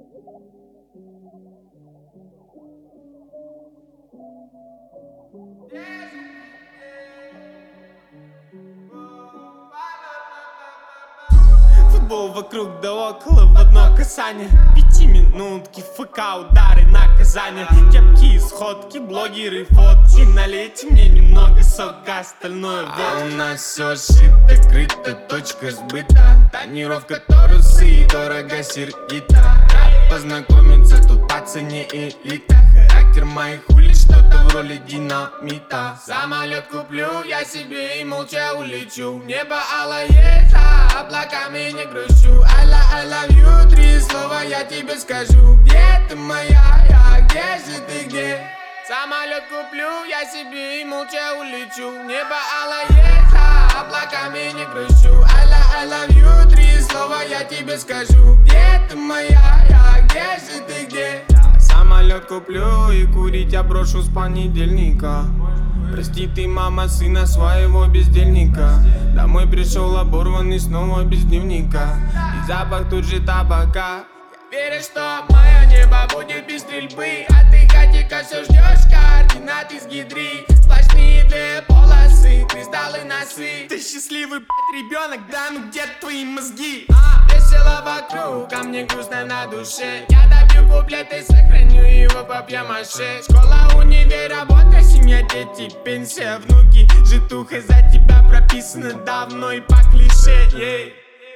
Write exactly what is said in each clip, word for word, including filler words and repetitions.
Футбол вокруг да около в одно касание. Пятиминутки, ФК, удары, наказания. Кепки и сходки, блогеры, фотки. Налейте мне немного сока, остальное вот. А у нас все шито, крыто, точка сбыта. Тонировка торусы, дорого сердито. Рад познакомиться, тут по цене элита. Характер моих улиц что-то в роли динамита. Самолет куплю я себе и молча улечу. Небо алое, за облаками не грущу. I love, I love you, три слова я тебе скажу. Где ты моя, я, где же ты, где? Самолет куплю я себе и молча улечу. Небо алое, за облаками не грущу. I love, I love you, три слова я тебе скажу. Где ты моя, я, где же ты, где? Самолет куплю и курить я брошу с понедельника. Прости ты, мама, сына своего бездельника. Домой пришел оборванный снова без дневника. И запах тут же табака. Я верю, что мое небо будет без стрельбы. А ты, хатика, все ждешь координаты с гидри. Сплошные две полосы, кристаллы носы. Ты счастливый, блядь, ребенок, да ну где твои мозги? А, весело вокруг, а мне грустно на душе. Я добью куплет и сохраню его по пьямаше. Школа, универ, работа, семья, дети, пенсия, внуки. Житуха за тебя прописана давно и по клише, ей.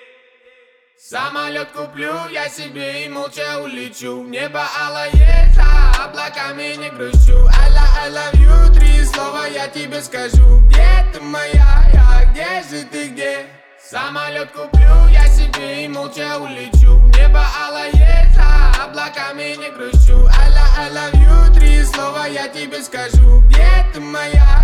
Самолет куплю я себе и молча улечу. Небо алое, за облаками не грущу. I love, I love you, три слова я тебе скажу. Где ты моя, я, где же ты, где? Самолет куплю я себе и молча улечу. Небо алое, за облаками не грущу. I love, I love you, три слова я тебе скажу. Где ты моя?